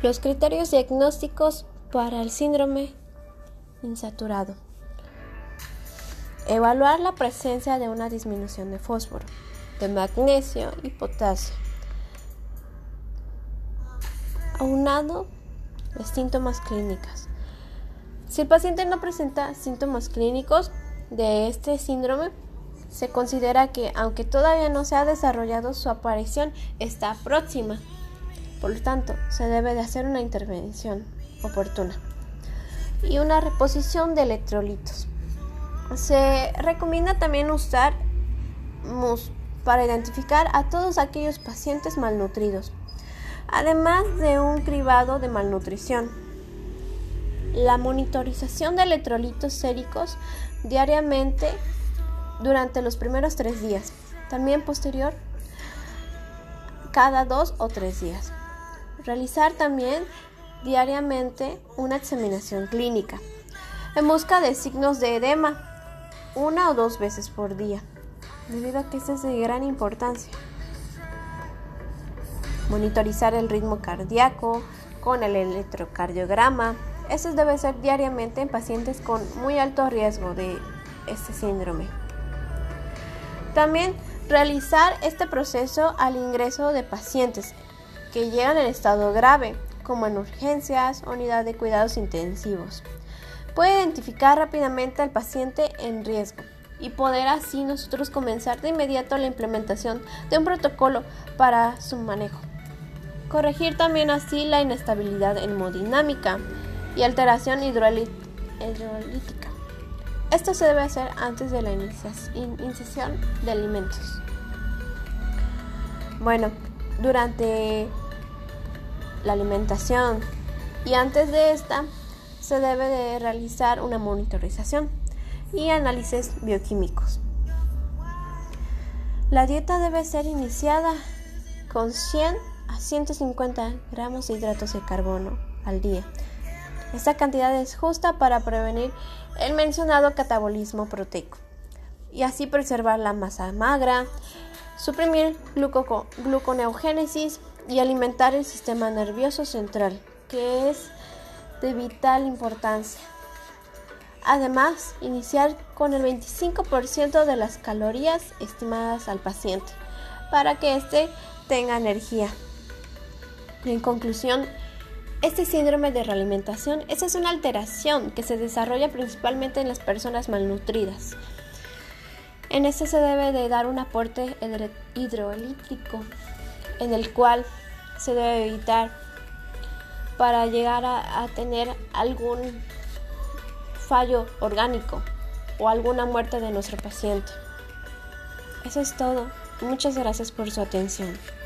Los criterios diagnósticos para el síndrome insaturado. Evaluar la presencia de una disminución de fósforo, de magnesio y potasio, aunado de síntomas clínicos. Si el paciente no presenta síntomas clínicos de este síndrome, se considera que, aunque todavía no se ha desarrollado, su aparición está próxima. Por lo tanto, se debe de hacer una intervención oportuna y una reposición de electrolitos. Se recomienda también usar MUS para identificar a todos aquellos pacientes malnutridos, además de un cribado de malnutrición. La monitorización de electrolitos séricos diariamente durante los primeros 3 días, también posterior cada 2 o 3 días. Realizar también diariamente una examinación clínica en busca de signos de edema 1 o 2 veces por día, debido a que esto es de gran importancia. Monitorizar el ritmo cardíaco con el electrocardiograma. Esto debe ser diariamente en pacientes con muy alto riesgo de este síndrome. También realizar este proceso al ingreso de pacientes que llegan en estado grave, como en urgencias o unidad de cuidados intensivos. Puede identificar rápidamente al paciente en riesgo y poder así nosotros comenzar de inmediato la implementación de un protocolo para su manejo. Corregir también así la inestabilidad hemodinámica y alteración hidrolítica. Esto se debe hacer antes de la incisión de alimentos. Durante la alimentación y antes de esta se debe de realizar una monitorización y análisis bioquímicos. La dieta debe ser iniciada con 100 a 150 gramos de hidratos de carbono al día. Esta cantidad es justa para prevenir el mencionado catabolismo proteico y así preservar la masa magra, suprimir gluconeogénesis y alimentar el sistema nervioso central, que es de vital importancia. Además, iniciar con el 25% de las calorías estimadas al paciente para que éste tenga energía. En conclusión, este síndrome de realimentación es una alteración que se desarrolla principalmente en las personas malnutridas. En este se debe de dar un aporte hidrolítico en el cual se debe evitar para llegar a tener algún fallo orgánico o alguna muerte de nuestro paciente. Eso es todo. Muchas gracias por su atención.